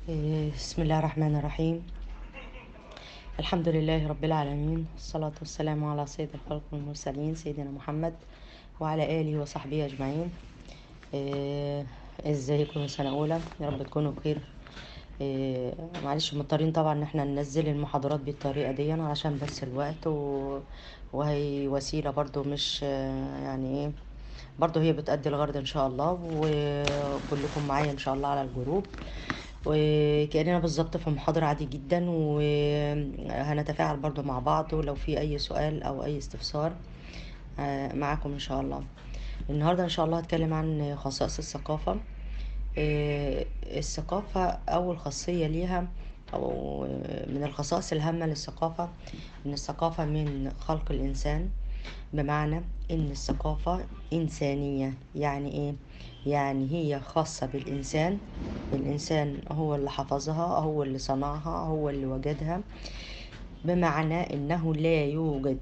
بسم الله الرحمن الرحيم. الحمد لله رب العالمين، الصلاة والسلام على سيد الخلق والمرسلين سيدنا محمد وعلى آله وصحبه أجمعين. ازيكم؟ سنة أولى، يا رب تكونوا بخير. معلش مضطرين طبعا ان احنا ننزل المحاضرات بالطريقة دي علشان بس الوقت وهي وسيلة برضو مش يعني ايه، برضو هي بتأدي الغرض ان شاء الله، وكلكم معايا ان شاء الله على الجروب، وكأننا بالظبط في محاضرة عادي جدا، وهنتفاعل برضو مع بعض، ولو في أي سؤال أو أي استفسار معاكم إن شاء الله. النهاردة إن شاء الله هتكلم عن خصائص الثقافة. الثقافة أول خاصية ليها، أو من الخصائص الهامة للثقافة، إن الثقافة من خلق الإنسان. بمعنى إن الثقافة إنسانية. يعني إيه؟ يعني هي خاصة بالإنسان. الإنسان هو اللي حفظها، هو اللي صنعها، هو اللي وجدها. بمعنى إنه لا يوجد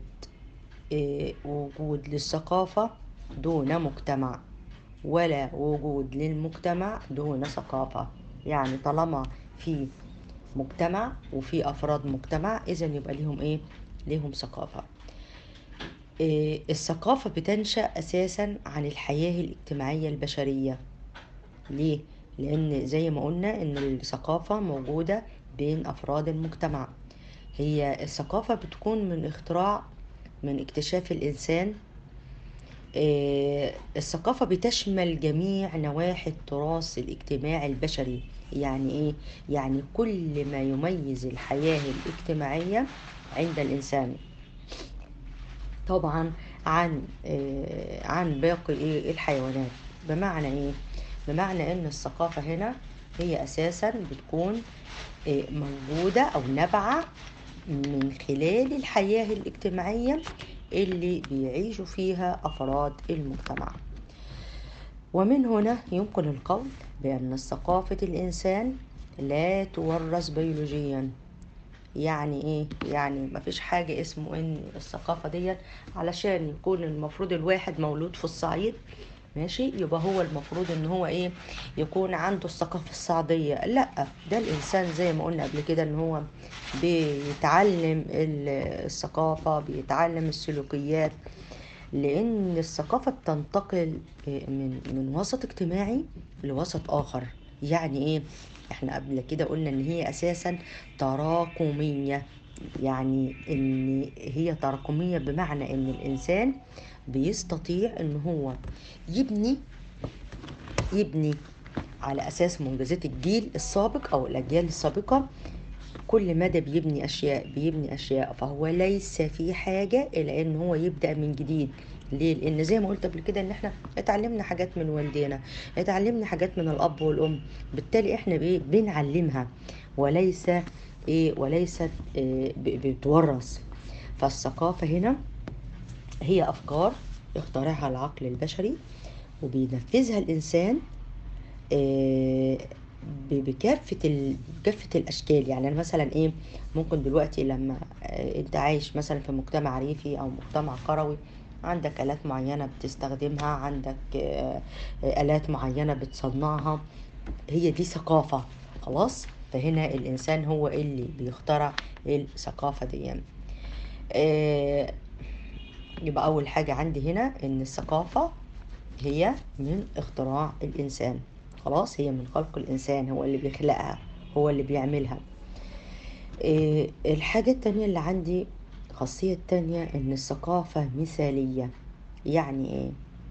وجود للثقافة دون مجتمع، ولا وجود للمجتمع دون ثقافة. يعني طالما في مجتمع وفي أفراد مجتمع، إذن يبقى ليهم إيه؟ ليهم ثقافة. الثقافة بتنشأ أساسا عن الحياة الاجتماعية البشرية. ليه؟ لأن زي ما قلنا إن الثقافة موجودة بين أفراد المجتمع. هي الثقافة بتكون من اكتشاف الإنسان. الثقافة بتشمل جميع نواحي التراث الاجتماعي البشري. يعني إيه؟ يعني كل ما يميز الحياة الاجتماعية عند الإنسان، طبعا عن باقي الحيوانات. بمعنى ايه؟ بمعنى ان الثقافة هنا هي اساسا بتكون موجودة او نابعة من خلال الحياة الاجتماعية اللي بيعيشوا فيها افراد المجتمع. ومن هنا يمكن القول بأن ثقافة الإنسان لا تورث بيولوجيا. يعني ايه؟ يعني مفيش حاجة اسمه ان الثقافة دي علشان يكون المفروض الواحد مولود في الصعيد، ماشي، يبقى هو المفروض ان هو ايه؟ يكون عنده الثقافة الصعيدية. لا، ده الانسان زي ما قلنا قبل كده ان هو بيتعلم الثقافة، بيتعلم السلوكيات، لان الثقافة بتنتقل من وسط اجتماعي لوسط اخر. يعني ايه؟ احنا قبل كده قلنا ان هي اساسا تراكمية. يعني ان هي تراكمية بمعنى ان الانسان بيستطيع ان هو يبني يبني على اساس منجزات الجيل السابق او الاجيال السابقة. كل مدى بيبني اشياء، فهو ليس في حاجة الى ان هو يبدأ من جديد. ليه؟ لان زي ما قلت قبل كده ان احنا اتعلمنا حاجات من والدينا، اتعلمنا حاجات من الاب والام، بالتالي احنا بنعلمها، وليس وليست بتورث. فالثقافة هنا هي افكار يخترعها العقل البشري وبينفذها الانسان آه، بكافة الأشكال. يعني أنا مثلا إيه، ممكن دلوقتي لما أنت عايش مثلا في مجتمع ريفي أو مجتمع قروي، عندك آلات معينة بتستخدمها، عندك آلات معينة بتصنعها، هي دي ثقافة. خلاص، فهنا الإنسان هو اللي بيخترع الثقافة دي. آه، يبقى أول حاجة عندي هنا إن الثقافة هي من اختراع الإنسان. خلاص، هي من خلق الإنسان، هو اللي بيخلقها، هو اللي بيعملها. الحاجة التانية اللي عندي، خاصية التانية، إن الثقافة مثالية. يعني إيه؟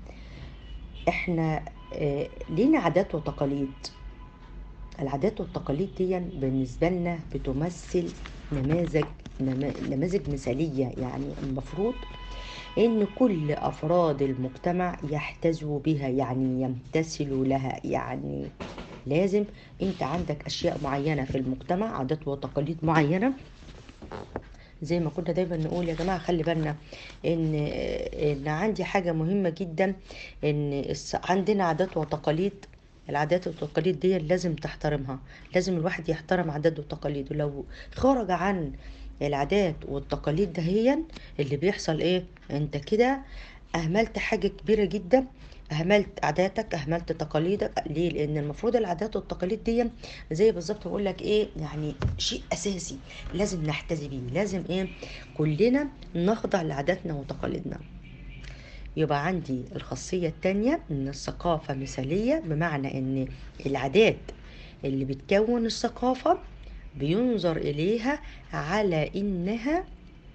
إحنا لينا عادات وتقاليد. العادات والتقاليد دي بالنسبة لنا بتمثل نماذج نماذج مثالية. يعني المفروض إن كل أفراد المجتمع يحتذوا بها، يعني يمتثلوا لها. يعني لازم أنت عندك أشياء معينة في المجتمع، عادات وتقاليد معينة. زي ما كنا دايما نقول يا جماعة خلي بالنا إن عندي حاجة مهمة جدا، إن عندنا عادات وتقاليد. العادات والتقاليد دي لازم تحترمها، لازم الواحد يحترم عادات وتقاليده. لو خرج عن العادات والتقاليد دهيا، اللي بيحصل ايه؟ انت كده اهملت حاجة كبيرة جدا اهملت عاداتك، اهملت تقاليدك. ليه؟ لان المفروض العادات والتقاليد دي زي بالظبط بقول لك ايه، يعني شيء اساسي لازم نحتذي بيه، لازم ايه كلنا نخضع لعاداتنا وتقاليدنا. يبقى عندي الخاصية التانية ان الثقافة مثالية، بمعنى ان العادات اللي بتكون الثقافة بينظر اليها على انها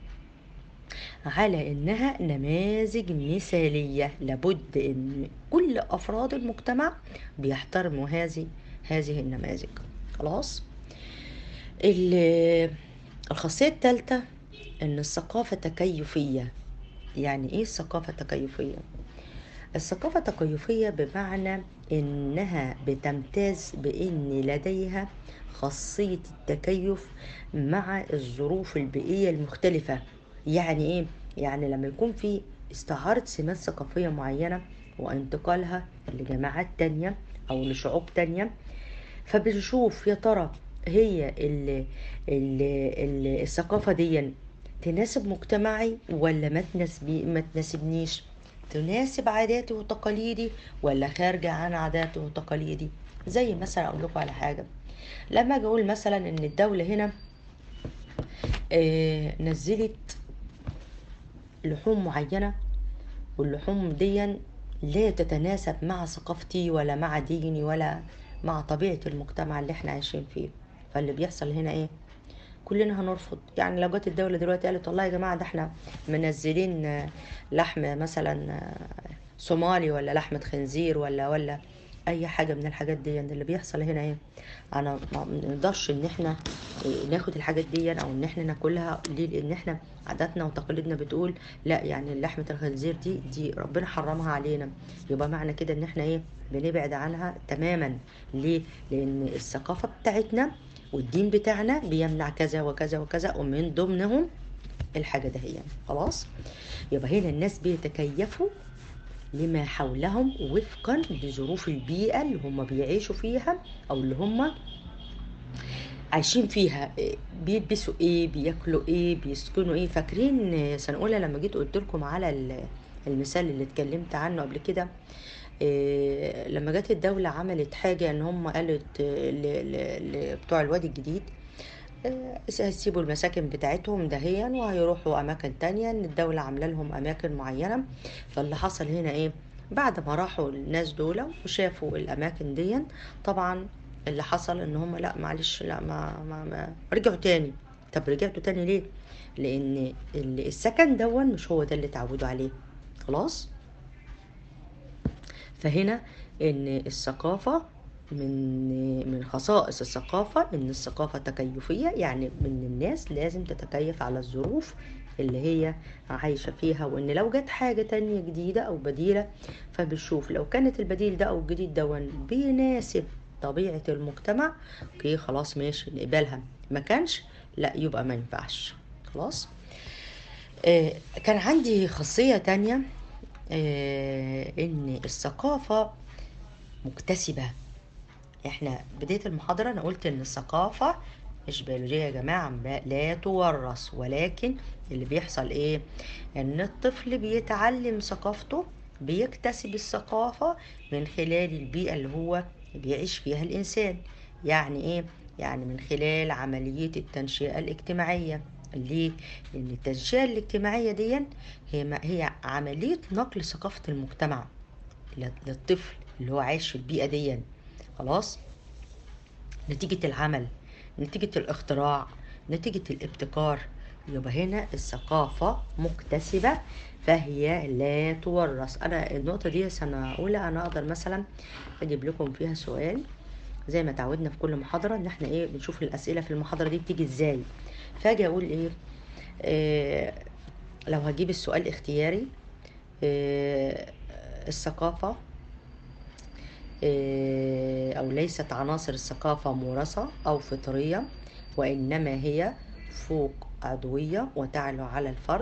نماذج مثالية. لابد ان كل افراد المجتمع بيحترموا هذه النماذج. خلاص. ال- الخاصية الثالثة ان الثقافة تكيفية. يعني ايه الثقافة تكيفية؟ الثقافة تكيفية بمعنى انها بتمتاز بان لديها خاصية التكيف مع الظروف البيئية المختلفة. يعني ايه؟ يعني لما يكون في استعارة سمات ثقافية معينة وانتقالها لجماعات تانية او لشعوب تانية، فبنشوف يا ترى هي الثقافة دي تناسب مجتمعي ولا ما تناسبنيش، تناسب عاداتي وتقاليدي ولا خارجة عن عاداتي وتقاليدي. زي مثلا اقول لكم على حاجة، لما اجي اقول مثلا ان الدولة هنا نزلت لحوم معينة، واللحوم دي لا تتناسب مع ثقافتي ولا مع ديني ولا مع طبيعة المجتمع اللي احنا عايشين فيه، فاللي بيحصل هنا ايه؟ كلنا هنرفض. يعني لو جت الدولة دلوقتي قالت والله يا جماعة ده احنا منزلين لحم مثلا صومالي ولا لحمة خنزير ولا اي حاجة من الحاجات دي، اللي بيحصل هنا ايه؟ انا ما نقدرش ان احنا ناخد الحاجات دي او ان احنا ناكلها. ليه؟ لان احنا عاداتنا وتقاليدنا بتقول لا، يعني لحمة الخنزير دي ربنا حرمها علينا. يبقى معنى كده ان احنا ايه؟ بنبعد عنها تماما. ليه؟ لان الثقافة بتاعتنا والدين بتاعنا بيمنع كذا وكذا وكذا، ومن ضمنهم الحاجة ده هي. خلاص. يبقى هنا الناس بيتكيفوا لما حولهم وفقا لظروف البيئة اللي هم بيعيشوا فيها او اللي هم عايشين فيها. بيلبسوا ايه، بياكلوا ايه، بيسكنوا ايه. فاكرين سنة اولى لما جيت قلت لكم على المثال اللي اتكلمت عنه قبل كده؟ لما جت الدولة عملت حاجة ان هم قالت بتوع الوادي الجديد هيسيبوا المساكن بتاعتهم دهيا وهيروحوا اماكن تانية، ان الدولة عاملة لهم اماكن معينة. فاللي حصل هنا ايه؟ بعد ما راحوا الناس دول وشافوا الاماكن دي، طبعا اللي حصل ان هم لا معلش، لا ما رجعوا تاني. طب رجعتوا تاني ليه؟ لان السكن دون مش هو ده اللي اتعودوا عليه. خلاص. فهنا ان الثقافة من خصائص الثقافة ان الثقافة تكيفية، يعني ان الناس لازم تتكيف على الظروف اللي هي عايشة فيها. وان لو جت حاجة تانية جديدة او بديلة، فبنشوف لو كانت البديل ده او الجديد ده بيناسب طبيعة المجتمع، اوكي خلاص ماشي نقبلها. ما كانش، لا يبقى ما ينفعش. خلاص. كان عندي خاصية تانية، ان الثقافة مكتسبة. احنا بداية المحاضرة انا قلت ان الثقافة مش بيولوجية يا جماعة، لا تورث، ولكن اللي بيحصل ايه؟ ان الطفل بيتعلم ثقافته، بيكتسب الثقافة من خلال البيئة اللي هو بيعيش فيها الانسان. يعني ايه؟ يعني من خلال عملية التنشئة الاجتماعية. ليه؟ لان التنشئة الاجتماعية دي هي عملية نقل ثقافة المجتمع للطفل اللي هو عايش في البيئة دي. خلاص. نتيجة العمل، نتيجة الاختراع، نتيجة الابتكار. يبقى هنا الثقافة مكتسبة، فهي لا تورث. أنا النقطة دي سنة أولى أنا أقدر مثلا أجيب لكم فيها سؤال، زي ما تعودنا في كل محاضرة إن احنا إيه بنشوف الأسئلة في المحاضرة دي بتيجي إزاي. فاجي أقول إيه؟ آه لو هجيب السؤال اختياري، آه الثقافة أو ليست عناصر الثقافة مورثة أو فطرية، وإنما هي فوق عضوية وتعلو على الفرد،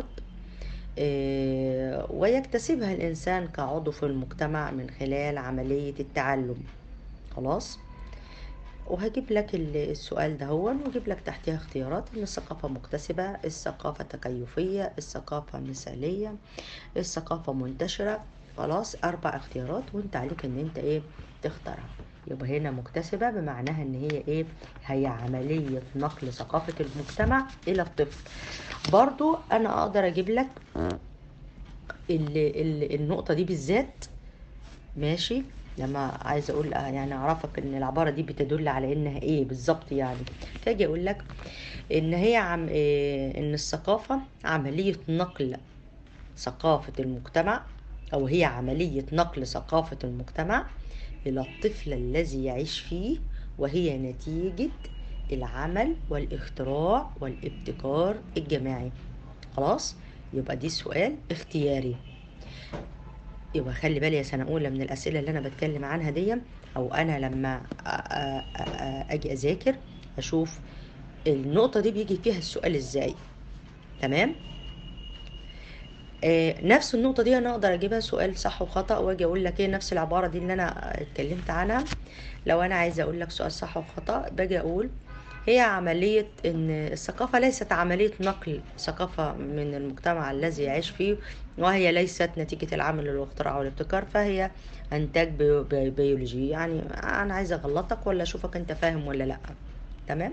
ويكتسبها الإنسان كعضو في المجتمع من خلال عملية التعلم. خلاص. وهجيب لك السؤال ده هو، وهجيب لك تحتها اختيارات ان الثقافة مكتسبة، الثقافة تكيفية، الثقافة مثالية، الثقافة منتشرة. خلاص 4 اختيارات وانت عليك ان انت ايه تختارها. يبقى هنا مكتسبة بمعناها ان هي ايه، هي عملية نقل ثقافة المجتمع الى الطفل. برضو انا اقدر اجيب لك النقطة دي بالذات، ماشي، لما عايزه اقول يعني اعرفك ان العباره دي بتدل على انها ايه بالظبط يعني. فاجي اقول لك ان هي إيه، ان الثقافه عمليه نقل ثقافه المجتمع، او هي عمليه نقل ثقافه المجتمع الى الطفل الذي يعيش فيه، وهي نتيجه العمل والاختراع والابتكار الجماعي. خلاص، يبقى دي سؤال اختياري. يبقى خلي بالي يا سنة أولى من الأسئلة اللي أنا بتكلم عنها دي، أو أنا لما أجي أذاكر أشوف النقطة دي بيجي فيها السؤال إزاي. تمام. نفس النقطة دي أنا أقدر أجيبها سؤال صح وخطأ، وأجي أقول لك إيه نفس العبارة دي اللي أنا اتكلمت عنها. لو أنا عايزة أقول لك سؤال صح وخطأ باجي أقول هي عملية إن الثقافة ليست عملية نقل ثقافة من المجتمع الذي يعيش فيه، وهي ليست نتيجة العمل والاختراع والابتكار، فهي إنتاج بيولوجي. يعني أنا عايزة أغلطك ولا أشوفك أنت فاهم ولا لأ. تمام.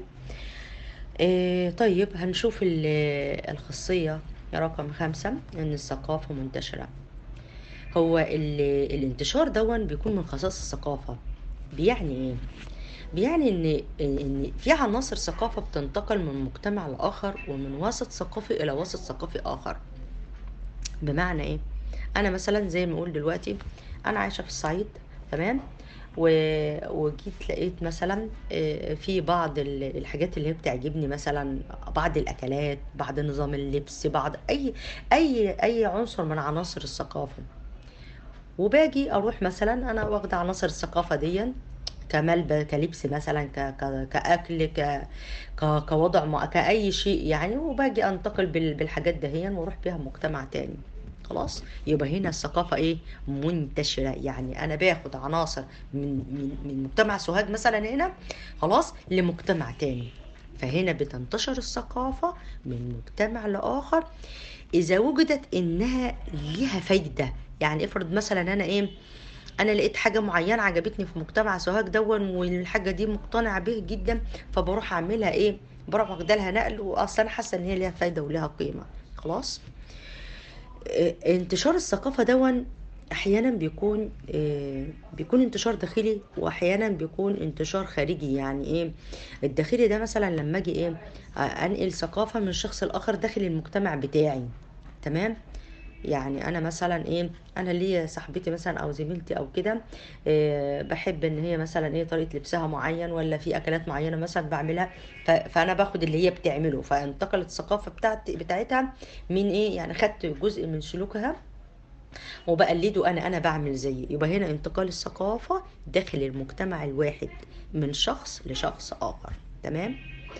طيب هنشوف الخاصية رقم 5، إن الثقافة منتشرة. هو الانتشار دون بيكون من خصائص الثقافة. بيعني إيه؟ بيعني ان في عناصر ثقافه بتنتقل من مجتمع لاخر، ومن وسط ثقافي الى وسط ثقافي اخر. بمعنى ايه؟ انا مثلا زي ما اقول دلوقتي انا عايشه في الصعيد، تمام، وجيت لقيت مثلا في بعض الحاجات اللي هي بتعجبني، مثلا بعض الاكلات، بعض نظام اللبس، بعض اي عنصر من عناصر الثقافه. وباجي اروح مثلا انا واخده عناصر الثقافه دي كلبس مثلا، كاكل، كوضع كاي شيء يعني، وباجي انتقل بالحاجات دهيا واروح بيها مجتمع تاني. خلاص، يبقى هنا الثقافة ايه، منتشرة. يعني انا باخد عناصر من مجتمع سوهاج مثلا هنا، خلاص، لمجتمع تاني. فهنا بتنتشر الثقافة من مجتمع لآخر إذا وجدت إنها ليها فايدة. يعني افرض مثلا أنا إيه، أنا لقيت حاجة معينة عجبتني في مجتمع سوهاج دون، والحاجة دي مقتنعة به جدا، فبروح أعملها إيه، بروح واخدة لها نقل، وأصلا أنا حاسة إن هي ليها فايدة وليها قيمة. خلاص. انتشار الثقافة دون أحيانا بيكون انتشار داخلي، وأحيانا بيكون انتشار خارجي. يعني إيه الداخلي ده؟ مثلا لما أجي إيه أنقل ثقافة من شخص الآخر داخل المجتمع بتاعي. تمام. يعني انا مثلا ايه، انا ليا صاحبتي مثلا او زميلتي او كده، بحب ان هي مثلا ايه طريقه لبسها معين، ولا في اكلات معينه مثلا بعملها، فانا باخد اللي هي بتعمله، فانتقلت الثقافه بتاعتها من ايه، يعني خدت جزء من سلوكها وبقلده، انا بعمل زيه. يبقى هنا انتقال الثقافه داخل المجتمع الواحد من شخص لشخص اخر. تمام.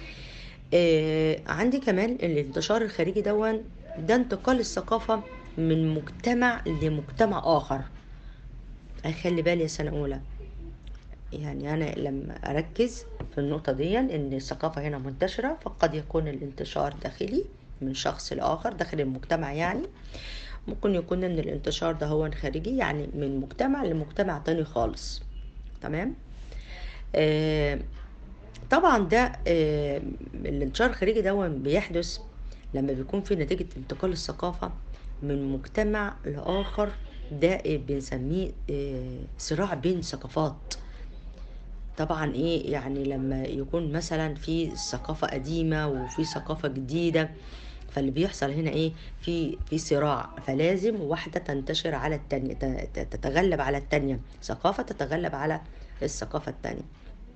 عندي كمان الانتشار الخارجي ده انتقال الثقافة من مجتمع لمجتمع آخر. أخلي بالي يا سنة أولى، يعني أنا لما أركز في النقطة دي إن الثقافة هنا منتشرة، فقد يكون الانتشار داخلي من شخص لآخر داخل المجتمع يعني. ممكن يكون إن الانتشار ده هو خارجي، يعني من مجتمع لمجتمع تاني خالص. تمام. آه طبعا ده الانتشار الخارجي ده بيحدث لما بيكون في نتيجة انتقال الثقافة من مجتمع لآخر. ده بنسميه صراع بين ثقافات. طبعا ايه يعني لما يكون مثلا في ثقافة قديمة وفي ثقافة جديدة، فاللي بيحصل هنا ايه، في صراع، فلازم واحدة تنتشر على التانية، تتغلب على التانية، ثقافة تتغلب على الثقافة التانية.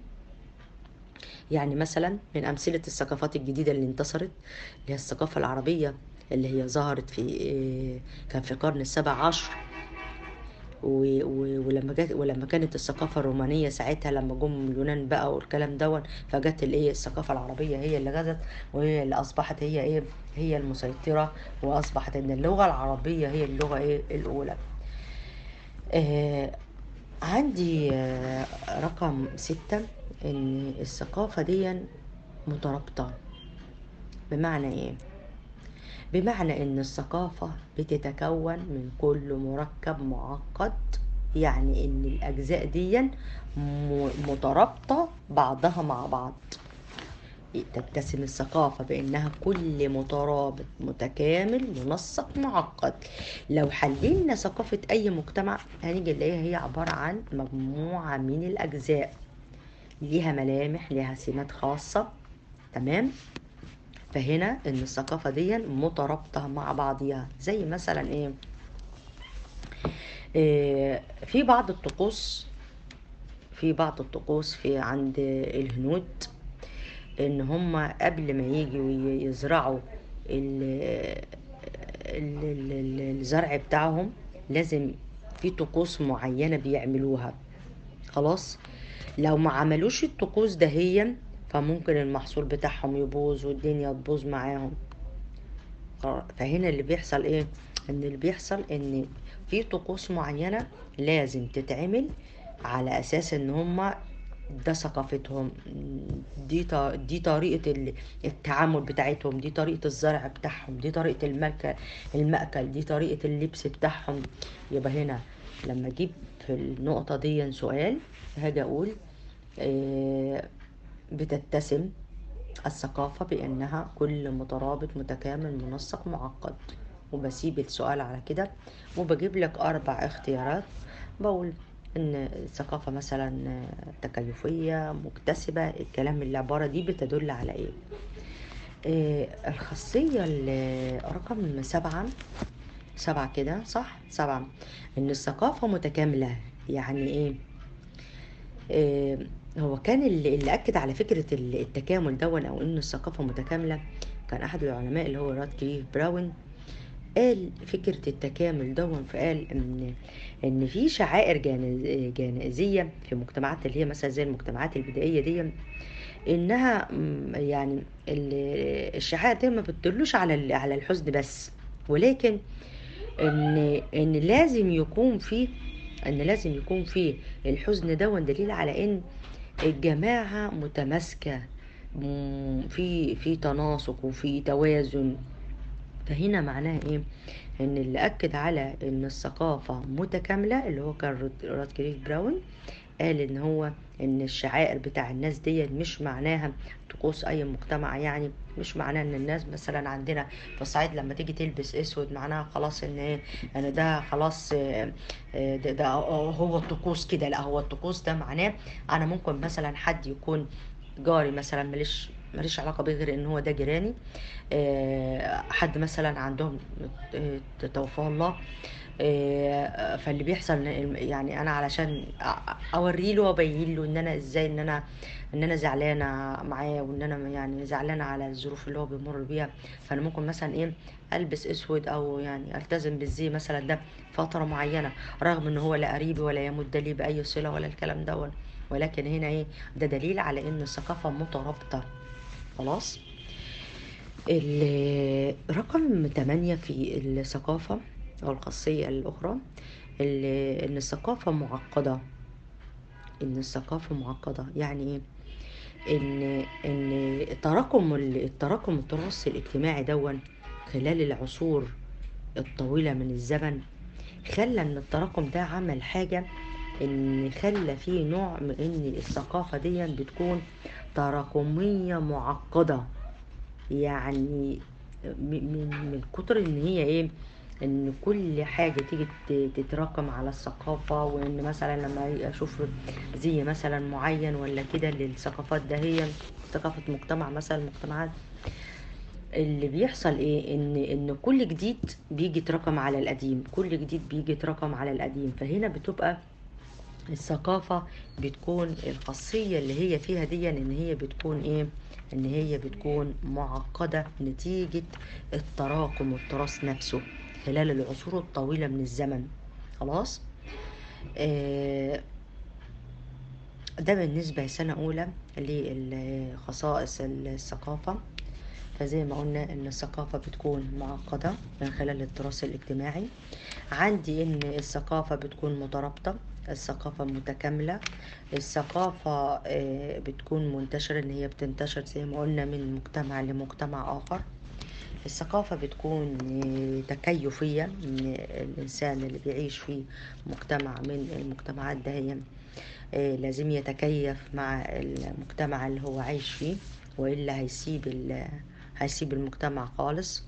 يعني مثلا من أمثلة الثقافات الجديدة اللي انتصرت، اللي هي الثقافة العربية، اللي هي ظهرت كان في القرن ال17. ولما كانت الثقافة الرومانية ساعتها، لما جم اليونان بقى والكلام دون، فجت الايه الثقافة العربية هي اللي غزت، وهي اللي أصبحت هي ايه، هي المسيطرة، وأصبحت إن اللغة العربية هي اللغة ايه الأولى. آه عندي رقم 6، إن الثقافة دي مترابطة. بمعنى ايه؟ بمعنى ان الثقافة بتتكون من كل مركب معقد، يعني ان الاجزاء دي مترابطة بعضها مع بعض. تتسم الثقافة بأنها كل مترابط متكامل منسق معقد. لو حللنا ثقافة أي مجتمع هنيجي نلاقيها هي عبارة عن مجموعة من الأجزاء ليها ملامح، ليها سمات خاصة. تمام. فهنا ان الثقافة دي مترابطة مع بعضيها. زي مثلا ايه؟ في بعض الطقوس، في عند الهنود، ان هم قبل ما يجوا يزرعوا الزرع بتاعهم لازم في طقوس معينة بيعملوها. خلاص. لو ما عملوش الطقوس دهيا فممكن المحصول بتاعهم يبوظ والدنيا تبوظ معاهم. فهنا اللي بيحصل ايه؟ ان اللي بيحصل ان في طقوس معينة لازم تتعمل على اساس ان هما ده ثقافتهم، دي طريقة التعامل بتاعتهم، دي طريقة الزرع بتاعهم، دي طريقة المأكل، دي طريقة اللبس بتاعهم. يبقى هنا لما اجيب في النقطة دي سؤال هاجي اقول بتتسم الثقافة بأنها كل مترابط متكامل منسق معقد. وبسيب السؤال على كده وبجيب لك 4 اختيارات. بقول إن الثقافة مثلا تكيفية مكتسبة. الكلام العبارة دي بتدل على إيه؟ الخاصية رقم 7. 7 كده صح؟ 7. إن الثقافة متكاملة. يعني إيه؟ آه، هو كان اللي أكد على فكرة التكامل دون أو إن الثقافة متكاملة كان أحد العلماء اللي هو راتكليف براون. قال فكرة التكامل دون، فقال إن في شعائر جنائزية في مجتمعات اللي هي مثلا زي المجتمعات البدائية دي، إنها يعني الشعائر دي ما بتدلوش على الحزن بس، ولكن ان لازم يكون فيه، الحزن ده دليل على ان الجماعة متماسكة، في تناسق وفي توازن. فهنا معناها ايه؟ ان اللي اكد على ان الثقافة متكاملة اللي هو كان راتكليف براون، قال ان هو ان الشعائر بتاع الناس دي مش معناها طقوس اي مجتمع. يعني مش معناه ان الناس مثلا عندنا في الصعيد لما تيجي تلبس اسود معناها خلاص ان ايه، ان ده خلاص ده هو الطقوس كده. لا، هو الطقوس ده معناه انا ممكن مثلا حد يكون جاري مثلا ماليش علاقة بيه غير ان هو ده جيراني. حد مثلا عندهم توفاه الله. فاللي بيحصل يعني انا علشان اوري له وابين له ان انا ازاي ان انا زعلانه معاه، وان انا يعني زعلانه على الظروف اللي هو بيمر بيها. فانا ممكن مثلا ايه البس اسود او يعني التزم بالزي مثلا ده فتره معينه، رغم ان هو لا قريبي ولا يمد لي باي صله ولا الكلام ده. ولكن هنا ايه؟ ده دليل على ان الثقافه مترابطه. خلاص. رقم 8 في الثقافة أو الخاصية الأخرى إن الثقافة معقدة. يعني إيه؟ إن تراكم التراث الاجتماعي دون خلال العصور الطويلة من الزمن، خلى إن التراكم ده عمل حاجة، إن خلى فيه نوع من إن الثقافة دي بتكون تراكمية معقدة. يعني من كتر ان هي ايه، ان كل حاجة تيجي تتراكم على الثقافة. وان مثلا لما اشوف زي مثلا معين ولا كده للثقافات ده، هي ثقافة مجتمع مثلا المجتمعات، اللي بيحصل ايه ان كل جديد بيجي يتراكم على القديم، فهنا بتبقى الثقافة بتكون الخاصية اللي هي فيها دي ان هي بتكون ايه، ان هي بتكون معقدة نتيجة التراكم والتراث نفسه خلال العصور الطويلة من الزمن. خلاص. آه، ده بالنسبة لسنة أولى لخصائص الثقافة. فزي ما قلنا ان الثقافة بتكون معقدة من خلال التراث الاجتماعي. عندي ان الثقافة بتكون مترابطة، الثقافة متكاملة، الثقافة بتكون منتشرة، ان هي بتنتشر زي ما قلنا من مجتمع لمجتمع اخر. الثقافة بتكون تكيفية من الإنسان اللي بيعيش في مجتمع من المجتمعات ده، هي لازم يتكيف مع المجتمع اللي هو عايش فيه، وإلا هيسيب المجتمع خالص.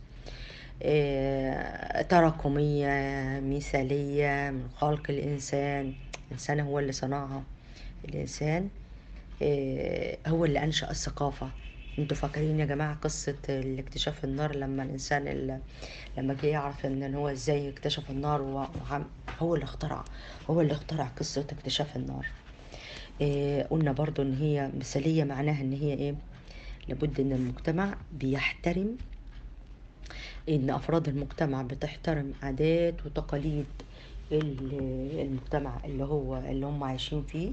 تراكمية، مثالية من خلق الإنسان هو اللي صنعها. الإنسان هو اللي أنشأ الثقافة. انتوا فاكرين يا جماعة قصة الاكتشاف النار، لما الإنسان لما جه يعرف ان هو ازاي اكتشف النار هو اللي اخترع قصة اكتشاف النار. قلنا برضو ان هي مثالية، معناها ان هي ايه؟ لابد ان المجتمع بيحترم، ان افراد المجتمع بتحترم عادات وتقاليد المجتمع اللي هم عايشين فيه.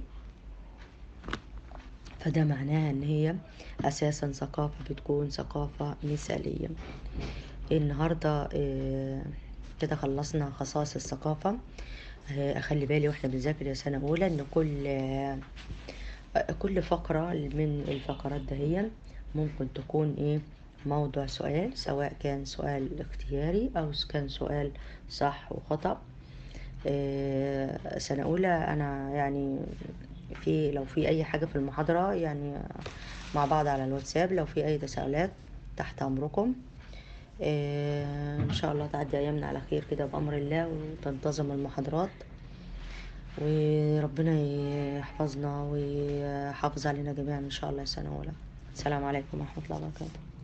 فده معناها ان هي اساسا ثقافة بتكون ثقافة مثالية. النهاردة كده خلصنا خصائص الثقافة. اخلي بالي واحنا بنذاكر يا سنة اولى ان كل فقرة من الفقرات دهيا ممكن تكون ايه؟ موضوع سؤال، سواء كان سؤال اختياري او كان سؤال صح وخطأ. سنة أولى أنا يعني لو في أي حاجة في المحاضرة يعني مع بعض على الواتساب، لو في أي تساؤلات تحت أمركم. إن شاء الله تعدي أيامنا على خير كده بأمر الله، وتنتظم المحاضرات، وربنا يحفظنا ويحافظ علينا جميعا إن شاء الله. سنة أولى. السلام عليكم ورحمة الله وبركاته.